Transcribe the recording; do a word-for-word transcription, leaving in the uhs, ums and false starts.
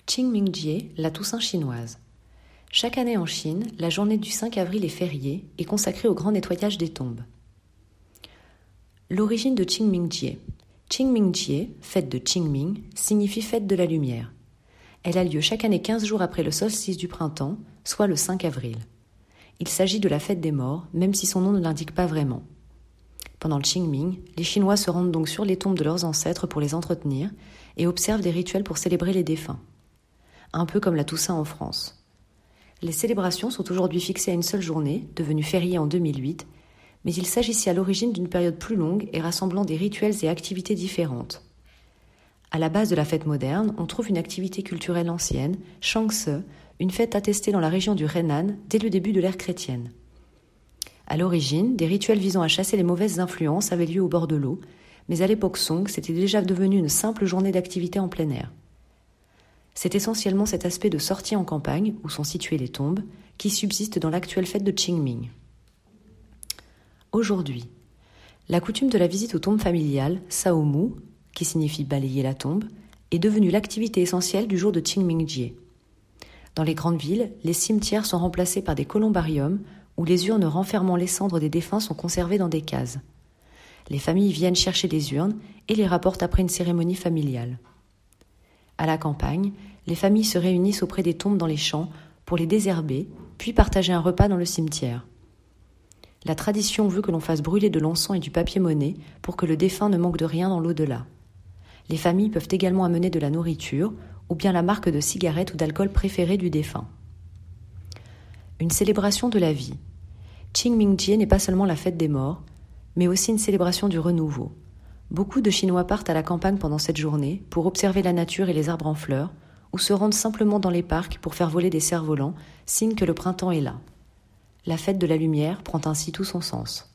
Qingmingjie, la Toussaint chinoise. Chaque année en Chine, la journée du cinq avril est fériée et consacrée au grand nettoyage des tombes. L'origine de Qingmingjie. Qingmingjie, fête de Qingming, signifie fête de la lumière. Elle a lieu chaque année quinze jours après le solstice du printemps, soit le cinq avril. Il s'agit de la fête des morts, même si son nom ne l'indique pas vraiment. Pendant le Qingming, les Chinois se rendent donc sur les tombes de leurs ancêtres pour les entretenir et observent des rituels pour célébrer les défunts. Un peu comme la Toussaint en France. Les célébrations sont aujourd'hui fixées à une seule journée, devenue fériée en deux mille huit, mais il s'agissait à l'origine d'une période plus longue et rassemblant des rituels et activités différentes. À la base de la fête moderne, on trouve une activité culturelle ancienne, Shangse, une fête attestée dans la région du Henan dès le début de l'ère chrétienne. À l'origine, des rituels visant à chasser les mauvaises influences avaient lieu au bord de l'eau, mais à l'époque Song, c'était déjà devenu une simple journée d'activité en plein air. C'est essentiellement cet aspect de sortie en campagne, où sont situées les tombes, qui subsiste dans l'actuelle fête de Qingming. Aujourd'hui, la coutume de la visite aux tombes familiales, Saomu, qui signifie balayer la tombe, est devenue l'activité essentielle du jour de Qingmingjie. Dans les grandes villes, les cimetières sont remplacés par des columbariums où les urnes renfermant les cendres des défunts sont conservées dans des cases. Les familles viennent chercher les urnes et les rapportent après une cérémonie familiale. À la campagne, les familles se réunissent auprès des tombes dans les champs pour les désherber, puis partager un repas dans le cimetière. La tradition veut que l'on fasse brûler de l'encens et du papier-monnaie pour que le défunt ne manque de rien dans l'au-delà. Les familles peuvent également amener de la nourriture ou bien la marque de cigarette ou d'alcool préférée du défunt. Une célébration de la vie. Qingmingjie n'est pas seulement la fête des morts, mais aussi une célébration du renouveau. Beaucoup de Chinois partent à la campagne pendant cette journée pour observer la nature et les arbres en fleurs, ou se rendent simplement dans les parcs pour faire voler des cerfs-volants, signe que le printemps est là. La fête de la lumière prend ainsi tout son sens.